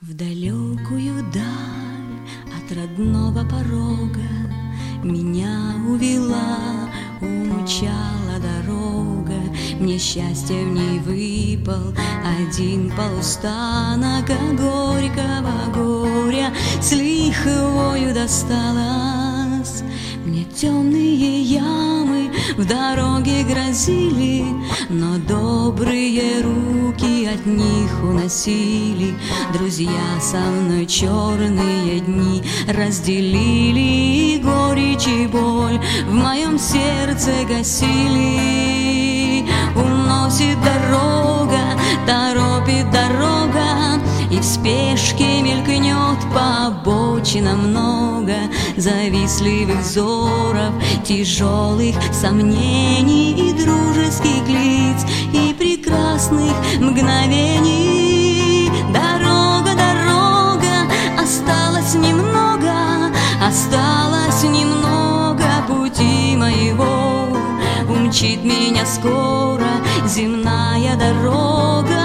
В далекую даль от родного порога меня увела, умчала дорога. Мне счастье в ней выпал один полустанок, а горького горя с лихвою досталось. Мне темные ямы в дороге грозили, но добрые руки от них уносили. Друзья со мной черные дни разделили, и горечь и боль в моем сердце гасили. Уносит дорога, торопит дорога, и в спешке мелькнет по обочинам много завистливых взоров, тяжелых сомнений и дружеских лиц, и прекрасных мгновений. Дорога, дорога, осталось немного пути моего. Умчит меня скоро земная дорога.